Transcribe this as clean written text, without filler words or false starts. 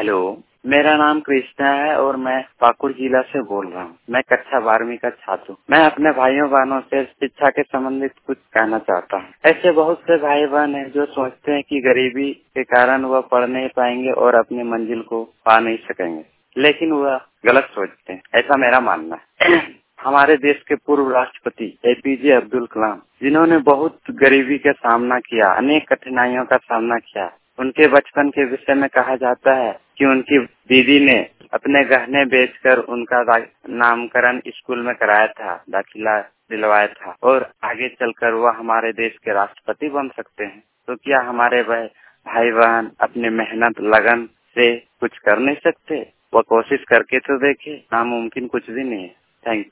Hello, मेरा नाम कृष्णा है और मैं पाकुड़ जिला से बोल रहा हूँ। मैं कक्षा 12वीं का छात्र हूँ। मैं अपने भाइयों बहनों से शिक्षा के संबंधित कुछ कहना चाहता हूँ। ऐसे बहुत से भाई बहन हैं जो सोचते हैं कि गरीबी के कारण वह पढ़ नहीं पाएंगे और अपनी मंजिल को पा नहीं सकेंगे, लेकिन वह गलत सोचते हैं, ऐसा मेरा मानना है। हमारे देश के पूर्व राष्ट्रपति एपीजे अब्दुल कलाम, जिन्होंने बहुत गरीबी का सामना किया, अनेक कठिनाइयों का सामना किया, उनके बचपन के विषय में कहा जाता है कि उनकी दीदी ने अपने गहने बेचकर उनका नामकरण स्कूल में कराया था, दाखिला दिलवाया था और आगे चलकर वह हमारे देश के राष्ट्रपति बन सकते हैं। तो क्या हमारे भाई बहन अपनी मेहनत लगन से कुछ कर नहीं सकते? वह कोशिश करके तो देखे, नामुमकिन कुछ भी नहीं है। Thank you.